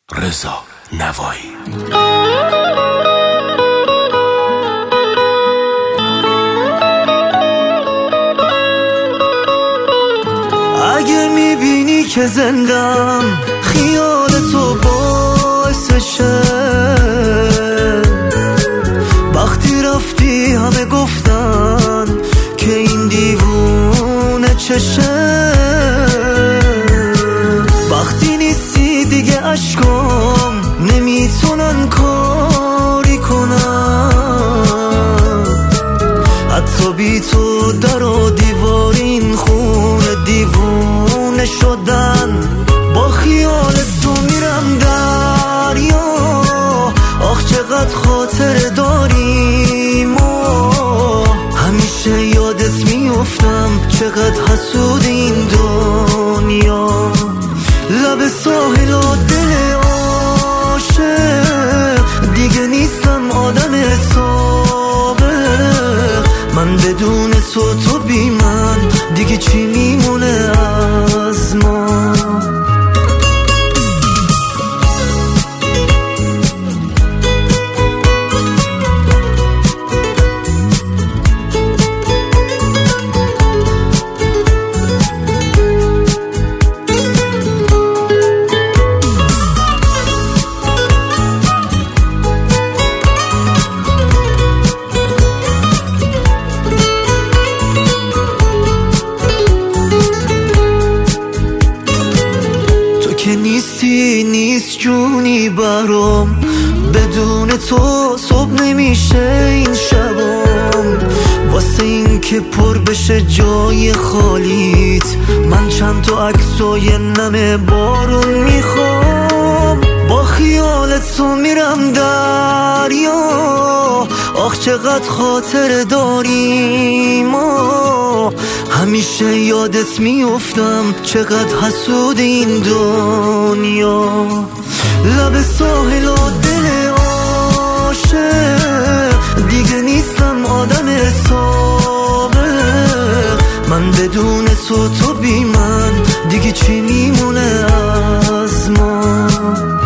رضا نوایی. اگه میبینی که زندم خیال تو باعثشه، وقتی رفتی همه گفتن که این دیوونه چشه، وقتی نیستی دیگه عشقام نمیتونن کاری کنن، حتی بی تو در و دیوار این خونه دیوونه شدن. با خیال تو میرم دریا، آخ چقدر خاطر داریم و همیشه یادت میافتم چقدر حسود این دنیا. لب ساحل و دل عاشق دیگه نیستم آدم سابق، من بدون تو بی من دیگه چی میمونه از ما؟ که نیستی نیست جونی برام، بدون تو صبح نمیشه این شبام. واسه این که پر بشه جای خالیت من چند تا عکسای نم بارون میخوام. با خیال تو میرم دریا، آخ چقدر خاطر داریم و همیشه یادت میافتم چقدر حسود این دنیا. لب ساحل و دل عاشق دیگه نیستم آدم سابق، من بدون تو بی من دیگه چی میمونه از ما؟